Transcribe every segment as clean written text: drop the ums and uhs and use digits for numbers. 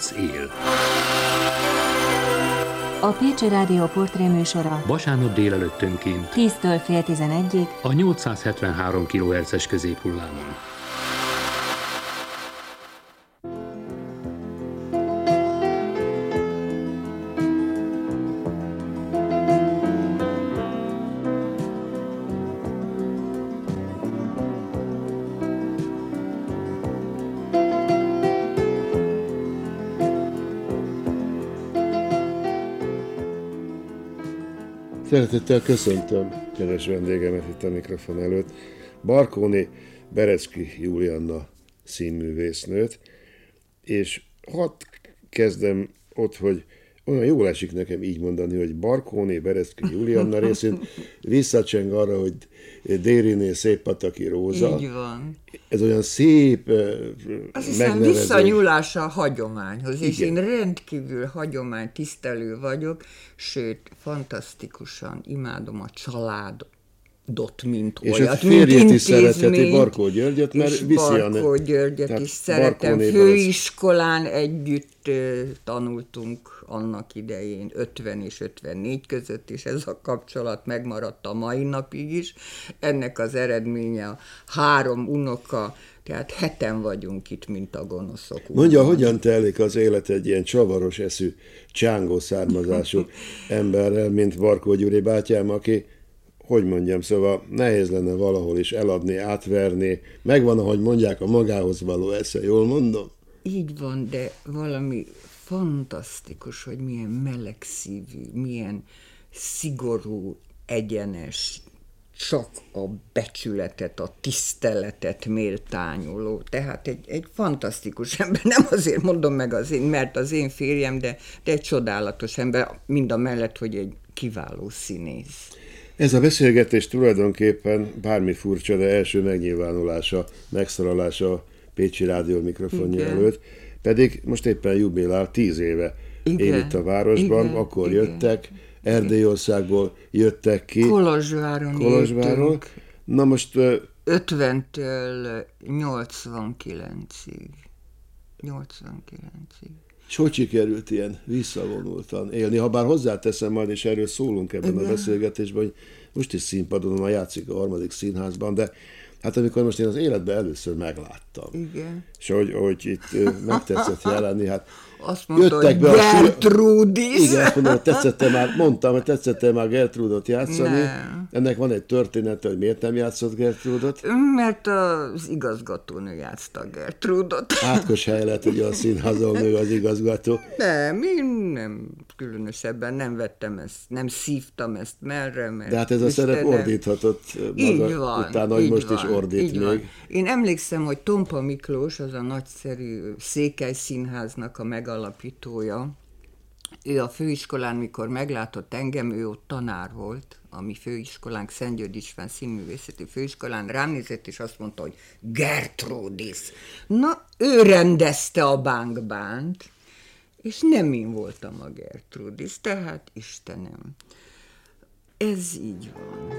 Harc él. A Pécsi Rádió portréműsora Vasárnap délelőttönként 10-től fél 11-ig a 873 kHz-es középhullámon. Szeretettel köszöntöm kedves vendégemet itt a mikrofon előtt, Barkóné Berecki Julianna színművésznőt, és hadd kezdem ott, hogy olyan jól esik nekem így mondani, hogy Barkóné Berecki Julianna részén visszacseng arra, hogy Dériné Széppataki Róza. Így van. Ez olyan szép azt hiszem visszanyúlása a hagyományhoz, és igen. én rendkívül hagyománytisztelő vagyok, sőt, fantasztikusan imádom a családot, mint és olyat, a férjét is szeretheti, intézményt, Barkó Györgyöt, mert és viszi Barkó Györgyet is szeretem. Főiskolán együtt tanultunk annak idején, 50 és 54 között, és ez a kapcsolat megmaradt a mai napig is. Ennek az eredménye a 3 unoka, tehát 7-en vagyunk itt, mint a gonoszok. Mondja, hogyan telik az élet egy ilyen csavaros eszű, csángó származású emberrel, mint Barkó Gyuri bátyám, aki, hogy mondjam, szóval nehéz lenne valahol is eladni, átverni, megvan, ahogy mondják, a magához való esze, jól mondom? Így van, de valami fantasztikus, hogy milyen melegszívű, milyen szigorú, egyenes, csak a becsületet, a tiszteletet méltányoló. Tehát egy fantasztikus ember, nem azért mondom meg mert az én férjem, de egy csodálatos ember, mind a mellett, hogy egy kiváló színész. Ez a beszélgetés tulajdonképpen bármi furcsa, de első megnyilvánulása, megszólalása a Pécsi Rádió mikrofonja előtt, pedig most éppen jubilál, 10 éve él itt a városban, akkor jöttek, Erdélyországból jöttek ki. Kolozsváron. Na most 50-től 89-ig. És hogy sikerült ilyen visszavonultan élni? Habár hozzáteszem majd, és erről szólunk ebben a beszélgetésben, hogy most is színpadon már játszik a 3. színházban, de hát amikor most én az életben először megláttam, igen. És hogy itt megtetszett jelenni, hát azt mondta, hogy Gertrudis. Igen, azt mondom, hogy tetszett már Gertrudot játszani. Nem. Ennek van egy története, hogy miért nem játszott Gertrudot? Mert az igazgatónő játszta Gertrudot. Átkos hely lett, ugye a színházon nő az igazgató. Nem, én nem különösebben nem vettem ezt, nem szívtam ezt merre, mert de hát ez a szerep ordíthatott maga utána, hogy most is ordít még. Van. Én emlékszem, hogy Tompa Miklós, az a nagyszerű Székely Színháznak a megalapítója, ő a főiskolán, mikor meglátott engem, ő ott tanár volt, a mi főiskolánk, Szent György István színművészeti főiskolán, rám nézett, és azt mondta, hogy Gertrudis. Na, ő rendezte a bánkbánt, és nem én voltam a Gertrudis, tehát Istenem, ez így van.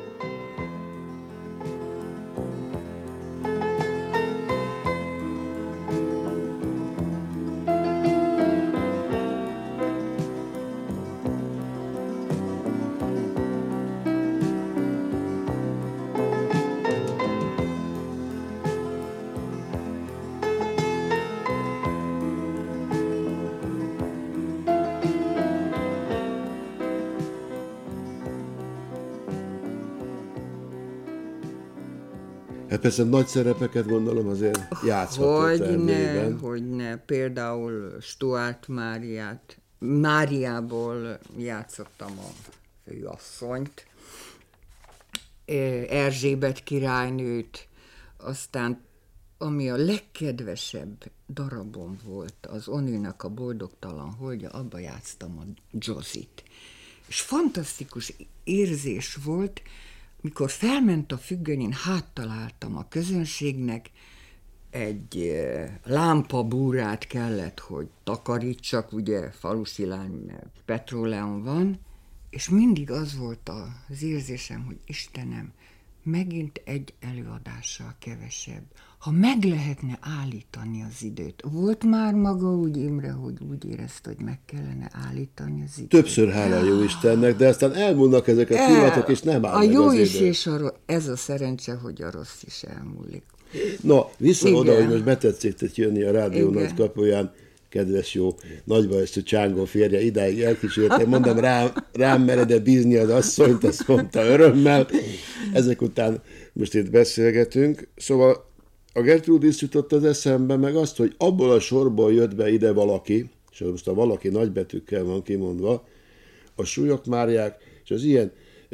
Hát persze nagy szerepeket gondolom azért játszhatott Erdélyben. Hogyne, például Stuart Máriából játszottam a főasszonyt, Erzsébet királynőt, aztán ami a legkedvesebb darabom volt, az Onőnek a boldogtalan holdja, abba játsztam a Josit. És fantasztikus érzés volt, mikor felment a függöny, én háttaláltam a közönségnek, egy lámpabúrát kellett, hogy takarítsak, ugye falusi lány, mert petróleum van, és mindig az volt az érzésem, hogy Istenem, megint egy előadással kevesebb. Ha meg lehetne állítani az időt. Volt már maga úgy, Imre, hogy úgy érezte, hogy meg kellene állítani az időt? Többször hála jó Istennek, de aztán elmúlnak ezek a pillanatok, és nem áll a meg jó az is idő. és a rossz, ez a szerencse, hogy a rossz is elmúlik. Na, vissza Igen. oda, hogy most betetszik jönni a rádió Igen. nagy kapuján, kedves jó nagybajszú Csángó férje, idáig elkísérte, mondom, rám mered-e bízni az asszonyt, azt mondta örömmel. Ezek után most itt beszélgetünk, szóval a Gertrudis jutott az eszembe, meg azt, hogy abból a sorból jött be ide valaki, és most a valaki nagybetűkkel van kimondva, a Súlyog Máriák, és az ilyen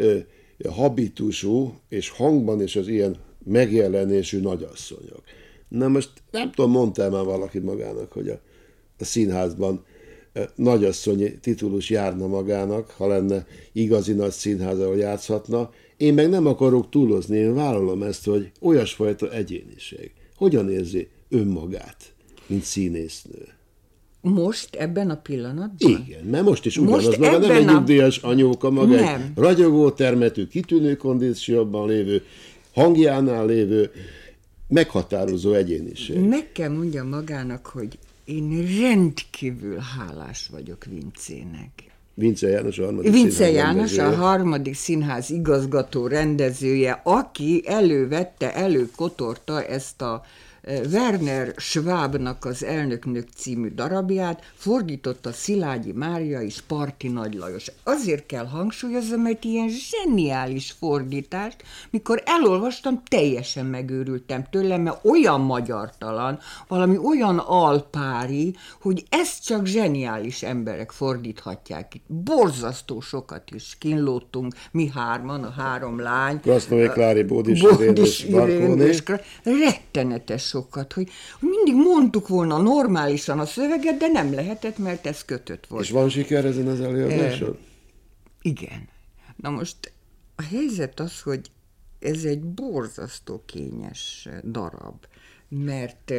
habitusú, és hangban is az ilyen megjelenésű nagyasszonyok. Na most nem tudom, mondta már valaki magának, hogy a színházban nagyasszonyi titulus járna magának, ha lenne igazi nagy színház, ahol játszhatna. Én meg nem akarok túlozni, én vállalom ezt, hogy olyasfajta egyéniség. Hogyan érzi önmagát, mint színésznő? Most, ebben a pillanatban? Igen, mert most is ugyanaz Most maga, nem ebben egy a- nyugdíjas anyóka, maga Nem. egy ragyogó termetű, kitűnő kondícióban lévő, hangjánál lévő, meghatározó egyéniség. Meg kell mondjam magának, hogy én rendkívül hálás vagyok Vincének. Vince János a harmadik Vince színház János, a rendezője. harmadik színház igazgató rendezője, aki előkotorta ezt a Werner Schwabnak az Elnöknök című darabját, fordította Szilágyi Mária és Parti Nagy Lajos. Azért kell hangsúlyoznom, mert ilyen zseniális fordítást, mikor elolvastam, teljesen megőrültem tőle, mert olyan magyartalan, valami olyan alpári, hogy ezt csak zseniális emberek fordíthatják itt. Borzasztó sokat is kínlódtunk, mi hárman, a három lány. Krasznói Klári, Bódis Irén és Barkóné. Rettenetes sokat, hogy mindig mondtuk volna normálisan a szöveget, de nem lehetett, mert ez kötött volt. És van siker ezen az előadáson? Igen. Na most a helyzet az, hogy ez egy borzasztó kényes darab, mert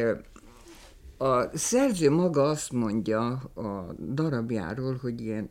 a szerző maga azt mondja a darabjáról, hogy ilyen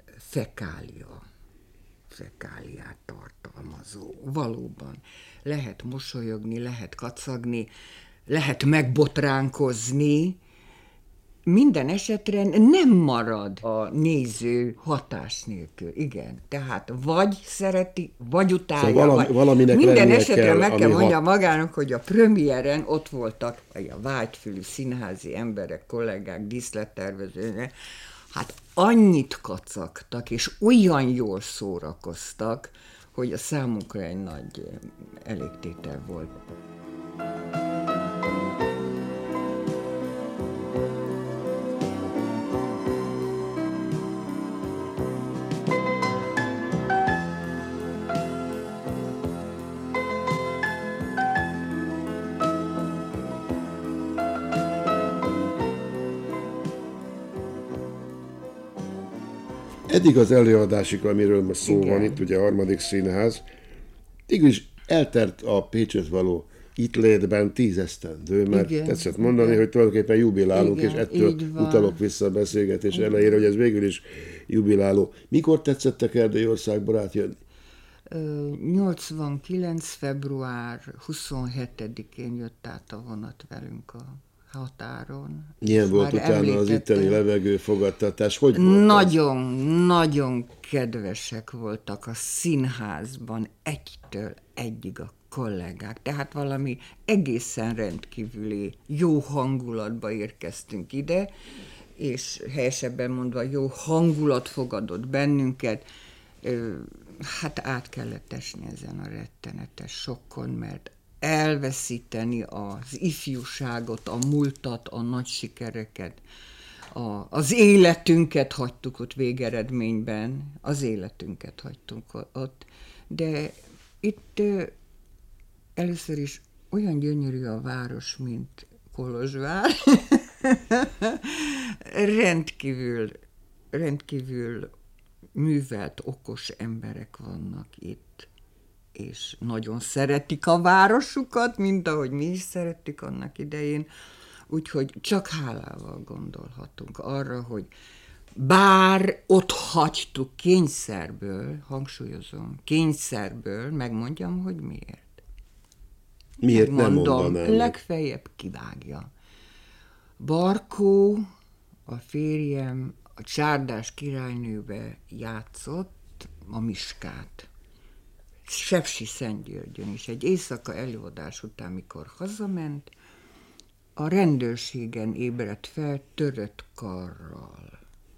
fekáliát tartalmazó. Valóban. Lehet mosolyogni, lehet kacagni, lehet megbotránkozni, minden esetre nem marad a néző hatás nélkül. Igen, tehát vagy szereti, vagy utálja. Szóval valaminek minden lennie esetre kell, meg kell ami mondjam magának, hogy a premiéren ott voltak a vágyfülű színházi emberek, kollégák, díszlettervezőnek, hát annyit kacagtak, és olyan jól szórakoztak, hogy a számunkra egy nagy elégtétel volt. Eddig az előadásig, amiről most szó Igen. van itt, ugye a harmadik színház, mégis eltelt a Pécsett való itt létben 10 esztendő, mert Igen, tetszett mondani, hogy tulajdonképpen jubilálunk, Igen, és ettől így van. utalok vissza a beszélgetés elejére, hogy ez végül is jubiláló. Mikor tetszettek Erdélyországba jönni? 89. február 27-én jött át a vonat velünk a határon. Milyen volt Már utána az itteni említettem. levegőfogadtatás? Hogy volt ez? Nagyon kedvesek voltak a színházban egytől egyig a kollégák. Tehát valami egészen rendkívüli jó hangulatba érkeztünk ide, és helyesebben mondva jó hangulat fogadott bennünket. Hát át kellett esni ezen a rettenetes sokkon, mert elveszíteni az ifjúságot, a múltat, a nagy sikereket, az életünket hagytuk ott végeredményben, az életünket hagytunk ott, de itt először is olyan gyönyörű a város, mint Kolozsvár. rendkívül művelt, okos emberek vannak itt, és nagyon szeretik a városukat, mint ahogy mi is szerettük annak idején, úgyhogy csak hálával gondolhatunk arra, hogy bár ott hagytuk kényszerből, hangsúlyozom, kényszerből, megmondjam, hogy miért. Miért nem Mondom, mondanám meg? legfeljebb kivágja. Barkó, a férjem, a Csárdás királynőbe játszott a Miskát. Sepsiszentgyörgyön is. Egy éjszaka előadás után, mikor hazament, a rendőrségen ébredt fel törött karral.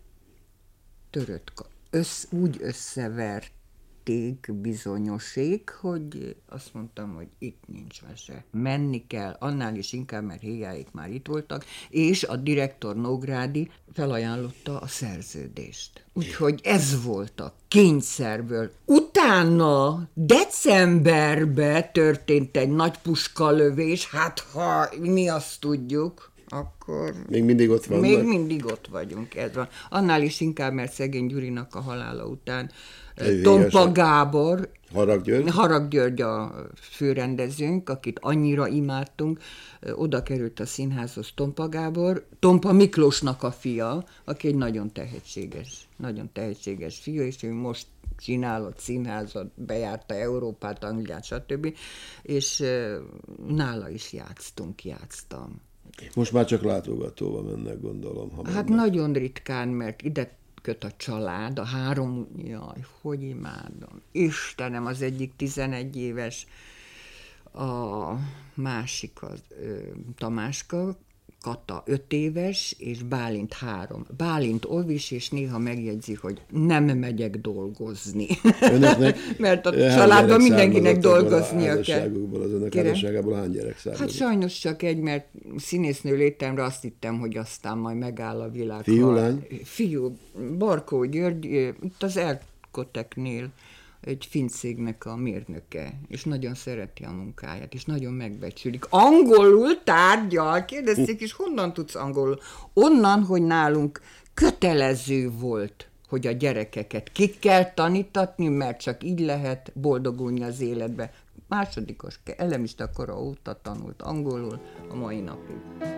Úgy összeverték bizonyosék, hogy azt mondtam, hogy itt nincs mese. Menni kell, annál is inkább, mert héjáik már itt voltak, és a direktor Nógrádi felajánlotta a szerződést. Úgyhogy ez volt a kényszerből. Utána decemberben történt egy nagy puskalövés, hát ha mi azt tudjuk, akkor... Még mindig ott vannak? Még mindig ott vagyunk, ez van. Annál is inkább, mert szegény Gyurinak a halála után Tompa Gábor, Harag György a főrendezőnk, akit annyira imádtunk, oda került a színházhoz Tompa Gábor, Tompa Miklósnak a fia, aki egy nagyon tehetséges fiú, és ő most csinálott színházat, bejárta Európát, Angliát, stb. És nála is játsztam. Most már csak látogatóval mennek, gondolom. Hát nagyon ritkán, mert ide köt a család, a 3, jaj, hogy imádom. Istenem, az egyik 11 éves, a másik az Tamáska, Kata 5 éves, és Bálint 3. Bálint óvis, és néha megjegyzi, hogy nem megyek dolgozni. Önöknek mert a családban mindenkinek dolgoznia kell. Az önök házasságából hány gyerek származik? Hát sajnos csak egy, mert színésznő létemre azt hittem, hogy aztán majd megáll a világ. Fiú, lány? Fiú, Barkó György, itt az Erkoteknél egy finn cégnek a mérnöke, és nagyon szereti a munkáját, és nagyon megbecsülik. Angolul tárgyal, kérdezték is, honnan tudsz angolul? Onnan, hogy nálunk kötelező volt, hogy a gyerekeket ki kell tanítatni, mert csak így lehet boldogulni az életbe. Másodikos elemista kora óta tanult angolul a mai napig.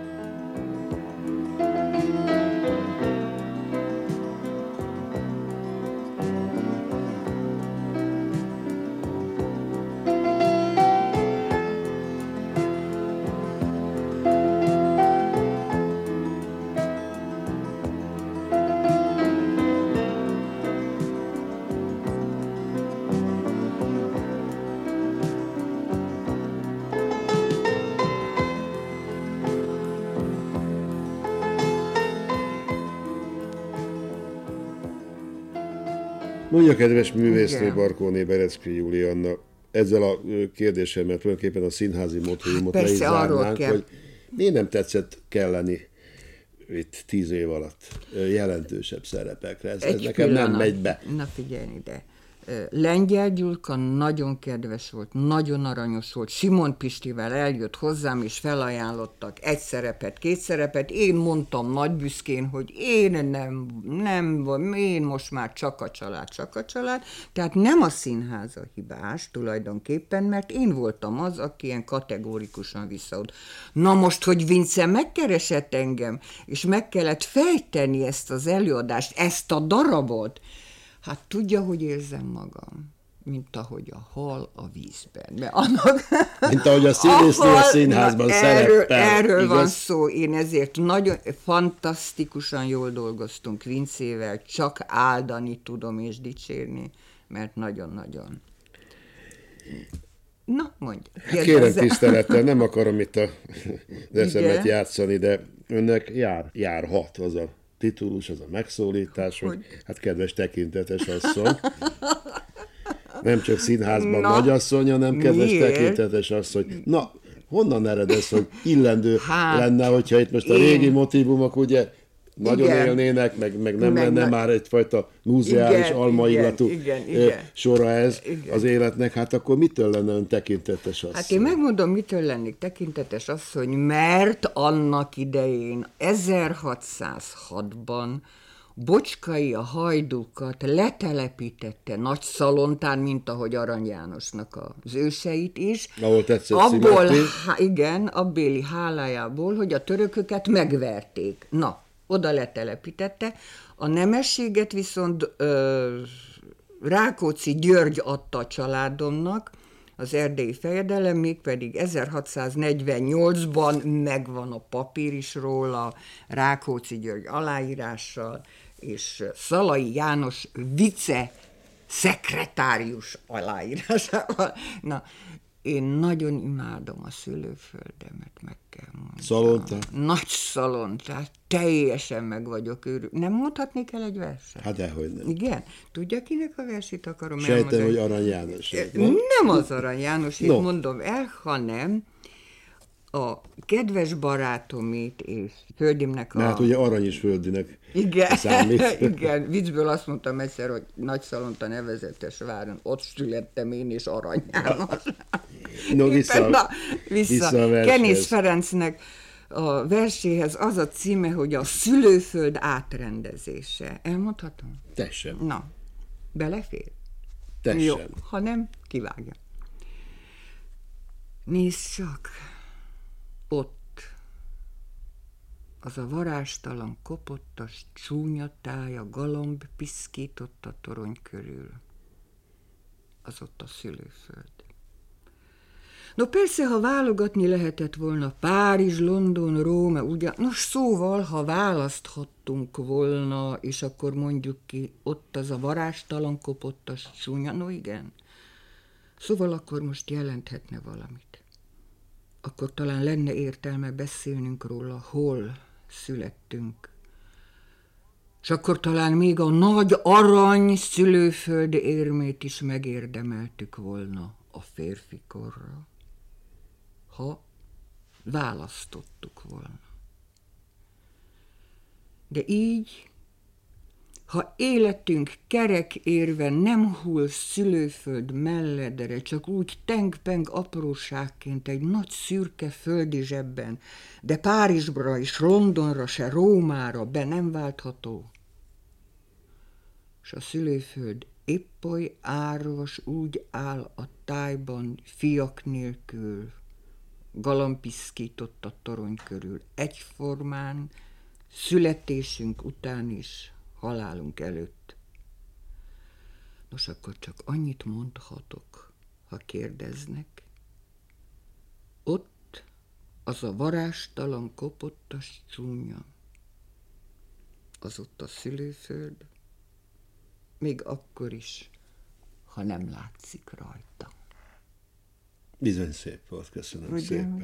Mondja, kedves művésznő, Barkóné Bereczky Julianna, ezzel a kérdésemmel tulajdonképpen a színházi motivumot le is zárnánk, hogy miért nem tetszett kelleni itt 10 év alatt jelentősebb szerepekre. Ez nekem nem megy be. Na figyelj ide. Lengyel Gyulka nagyon kedves volt, nagyon aranyos volt, Simon Pistivel eljött hozzám, és felajánlottak 1 szerepet, 2 szerepet, én mondtam nagy büszkén, hogy én nem, én most már csak a család, tehát nem a színház a hibás tulajdonképpen, mert én voltam az, aki ilyen kategórikusan visszaad. Na most, hogy Vince megkeresett engem, és meg kellett fejteni ezt az előadást, ezt a darabot, hát tudja, hogy érzem magam, mint ahogy a hal a vízben. Mint ahogy a színésznő a színházban szerepel. Erről van szó, én ezért nagyon fantasztikusan jól dolgoztunk Vincével, csak áldani tudom és dicsérni, mert nagyon-nagyon. Na, mondj. Kérem tisztelettel, nem akarom itt a eszemet játszani, de önnek járhat az a titulus, az a megszólítás, hogy hát kedves tekintetes asszony. Nem csak színházban nagyasszony, hanem kedves tekintetes asszony. Na, honnan ered ez, hogy illendő lenne, hogyha itt most a régi motívumok ugye nagyon élnének, meg nem lenne már egyfajta múzeális almaillatú sora ez az életnek, hát akkor mitől lenne ön tekintetes asszony? Hát én megmondom, mitől lennék tekintetes asszony, mert annak idején 1606-ban Bocskai a hajdukat letelepítette Nagyszalontán, mint ahogy Arany Jánosnak az őseit is. Ahol tetszett igen, abbéli hálájából, hogy a törököket megverték. Na, oda letelepítette. A nemességet viszont Rákóczi György adta a családomnak, az erdélyi fejedelem, mégpedig 1648-ban megvan a papír is róla, Rákóczi György aláírással, és Szalai János vice szekretárius aláírásával. Na, én nagyon imádom a szülőföldemet, meg kell mondani. Szalonta? Nagy Szalonta, teljesen meg vagyok őrül. Nem mondhatnék el egy verset? Hát dehogy nem. Igen? Tudja, kinek a versét akarom Sejtem, elmondani? hogy Arany János. Nem az Arany János, No. mondom el, hanem a kedves barátomét és földimnek a... Hát ugye Arany is földinek Igen, számít. igen, viccből azt mondtam egyszer, hogy Nagyszalonta nevezetes váron, ott születtem én és Arany János. No, vissza a vershez. Kenész Ferencnek a verséhez az a címe, hogy a szülőföld átrendezése. Elmondhatom? Tessen. Na, belefér? Tessen. Jó, ha nem, kivágja. Nézd csak, ott az a varástalan, kopottas, csúnya tája, galamb piszkított a torony körül. Az ott a szülőföld. No persze, ha válogatni lehetett volna Párizs, London, Róma, nos szóval, ha választhattunk volna, és akkor mondjuk ki, ott az a varástalan, kopottas, csúnya, no igen. Szóval akkor most jelenthetne valamit. Akkor talán lenne értelme beszélnünk róla, hol születtünk. És akkor talán még a nagy arany szülőföld érmét is megérdemeltük volna a férfikorra, ha választottuk volna. De így, ha életünk kerek érve nem hull szülőföld melledre, csak úgy teng-peng apróságként egy nagy szürke földi zsebben, de Párizsra és Londonra se Rómára be nem váltható, s a szülőföld épp oly árvas úgy áll a tájban, fiak nélkül, galampiszkított a torony körül, egyformán, születésünk után is, halálunk előtt. Nos, akkor csak annyit mondhatok, ha kérdeznek. Ott az a varástalan, kopottas csúnya, az ott a szülőföld, még akkor is, ha nem látszik rajta. Bizony szép volt, köszönöm szépen.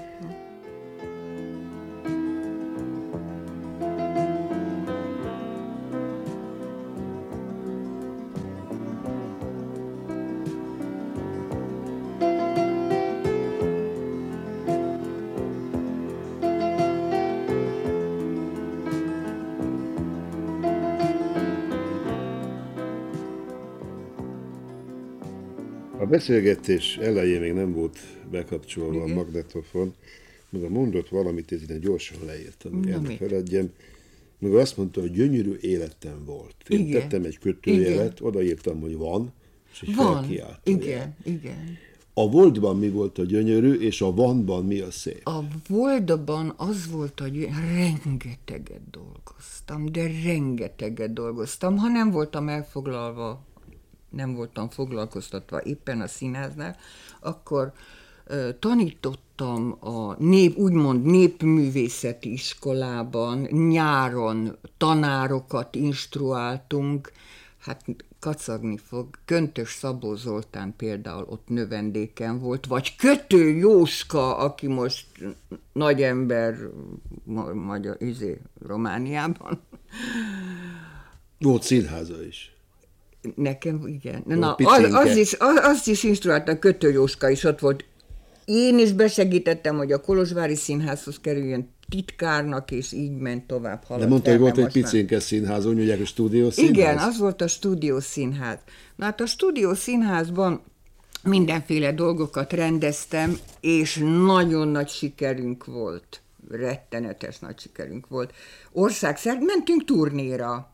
A beszélgetés elején még nem volt bekapcsolva a magnetofon, meg mondott valamit, és én gyorsan leírtam, el ne feledjem. Meg azt mondta, hogy gyönyörű életem volt. Én tettem egy kötőjelet, odaírtam, hogy van, és egy felkiáltójel. Igen. A voltban mi volt a gyönyörű, és a vanban mi a szép? A voltban az volt, hogy rengeteget dolgoztam, ha nem voltam elfoglalva, nem voltam foglalkoztatva éppen a színháznál, akkor tanítottam a úgymond népművészeti iskolában, nyáron tanárokat instruáltunk, hát kacagni fog, Köntös Szabó Zoltán például ott növendéken volt, vagy Kötő Jóska, aki most nagy ember Romániában. Volt színháza is. Nekem igen. Na, azt is instruáltam, Kötő Jóska is ott volt. Én is besegítettem, hogy a Kolozsvári Színházhoz kerüljön titkárnak, és így ment tovább. De mondta, hogy volt egy picinke színház, úgy mondják, a stúdiószínház? Igen, az volt a stúdiószínház. Na hát a stúdiószínházban mindenféle dolgokat rendeztem, és nagyon nagy sikerünk volt. Rettenetes nagy sikerünk volt. Országszerte mentünk turnéra.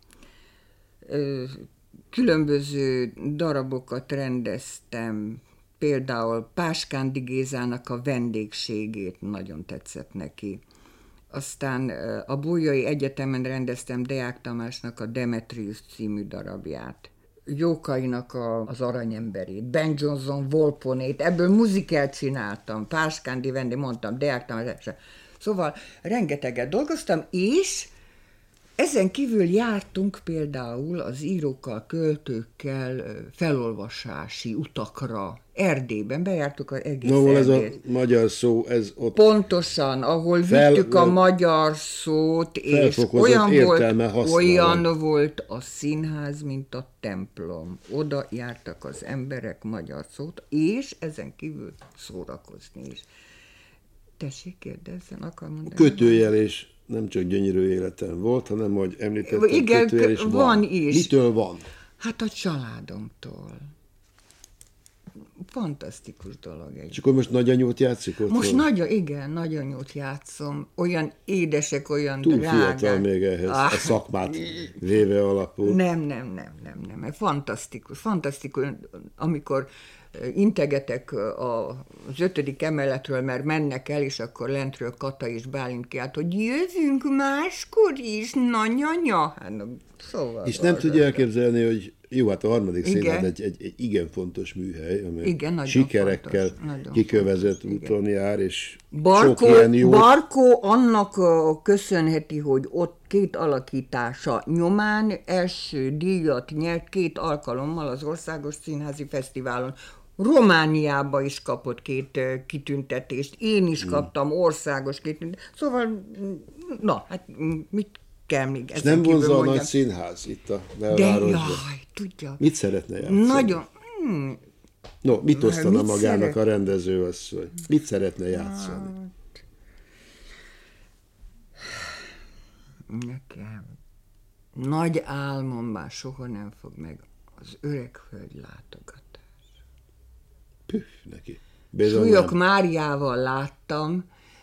Különböző darabokat rendeztem, például Páskándi Gézának a Vendégségét, nagyon tetszett neki. Aztán a Bolyai Egyetemen rendeztem Deák Tamásnak a Demetrius című darabját. Jókainak az Aranyemberét, Ben Jonson Volponét, ebből muzikát csináltam, Párskándi Vendi, mondtam, deáktam, szóval rengeteget dolgoztam, és ezen kívül jártunk például az írókkal, költőkkel felolvasási utakra. Erdélyben bejártuk az egész ez a Erdélyt. magyar szó, ez ott... Pontosan, ahol vittük a magyar szót, és olyan volt a színház, mint a templom. Oda jártak az emberek magyar szót, és ezen kívül szórakozni is. Tessék, kérdezzen, akar mondani? Kötőjel és nem csak gyönyörű életem volt, hanem, hogy említettem, igen, kötőjel is van is. Mitől van? Hát a családomtól. Fantasztikus dolog egy. És akkor most nagyanyót játszik ott? Most nagyanyót játszom. Olyan édesek, olyan túl drágák. Fiatal még ehhez a szakmát véve alapul. Nem. Fantasztikus. Amikor integetek az 5. emeletről, mert mennek el, és akkor lentről Kata és Bálint kiált, hogy jövünk máskor is, nagyanya. Hát, szóval és nem tudja elképzelni, hogy jó, hát a Harmadik Színház egy igen fontos műhely, amely sikerekkel kikövezett úton jár, és sok ilyen jó... Barkó annak köszönheti, hogy ott 2 alakítása nyomán első díjat nyert 2 alkalommal az Országos Színházi Fesztiválon. Romániába is kapott 2 kitüntetést, én is kaptam országos kitüntetést, szóval, na, hát mit kell még ezen kívül mondjam. És nem vonza a nagy színház itt a belvárosban? De jaj, tudja. Mit szeretne játszani? Nagyon. No, mit osztana magának a rendezőasszony? Mit szeretne játszani? Nekem nagy álmom már soha nem fog meg az Öregföld látogatás. Püff, neki. Súlyog Máriával láttam,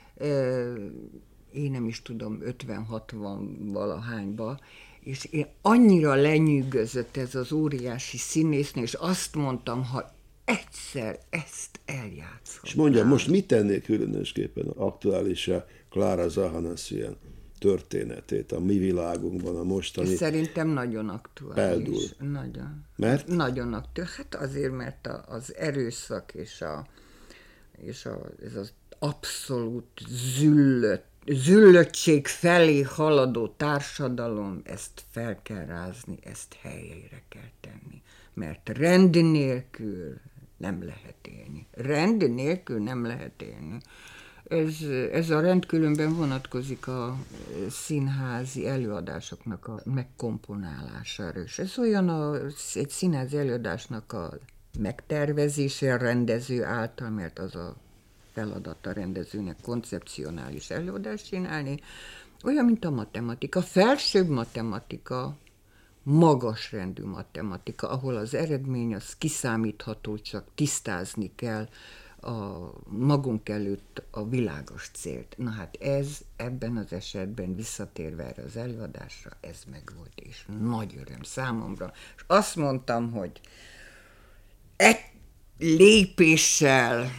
én nem is tudom, 50-60 valahányba, és én annyira lenyűgözött ez az óriási színésznő, és azt mondtam, ha egyszer ezt eljátszom. És mondjam, most mit tennék különösképpen aktuálisra Klára Zahanassian történetét a mi világunkban, a mostani... És szerintem nagyon aktuális. Peldul. Nagyon. Mert? Nagyon aktuális. Hát azért, mert az erőszak és ez az abszolút züllöttség felé haladó társadalom, ezt fel kell rázni, ezt helyére kell tenni. Mert rend nélkül nem lehet élni. Rend nélkül nem lehet élni. Ez a rend különben vonatkozik a színházi előadásoknak a megkomponálására. És ez olyan egy színházi előadásnak a megtervezése a rendező által, mert az a feladata rendezőnek koncepcionális előadást csinálni, olyan, mint a matematika, felsőbb matematika, magasrendű matematika, ahol az eredmény az kiszámítható, csak tisztázni kell a magunk előtt a világos célt. Na hát ez ebben az esetben visszatérve erre az előadásra, ez megvolt, és nagy öröm számomra. És azt mondtam, hogy egy lépéssel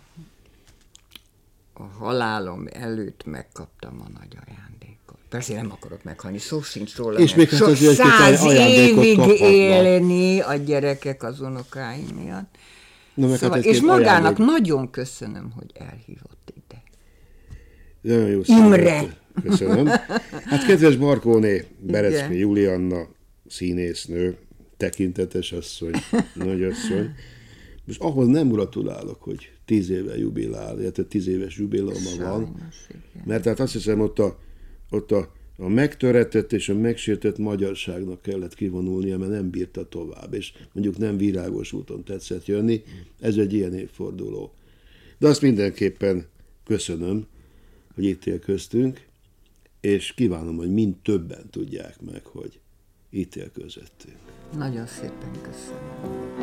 a halálom előtt megkaptam a nagy ajándékot. Persze nem akarok meghalni, szó sincs róla, és még sok 100 évig élni a gyerekek az unokáim miatt. Szóval, és magának nagyon köszönöm, hogy elhívott ide. Nagyon jó Imre! Köszönöm. Hát kedves Barkóné, Bereczky Julianna, színésznő, tekintetes asszony, nagyasszony. Most ahhoz nem gratulálok, hogy 10 éve jubilál, illetve 10 éves jubileuma van. Mert hát azt hiszem, ott a megtöretett és a megsértett magyarságnak kellett kivonulnia, mert nem bírta tovább, és mondjuk nem virágos úton tetszett jönni. Ez egy ilyen évforduló. De azt mindenképpen köszönöm, hogy itt él köztünk, és kívánom, hogy mind többen tudják meg, hogy itt él közöttünk. Nagyon szépen köszönöm.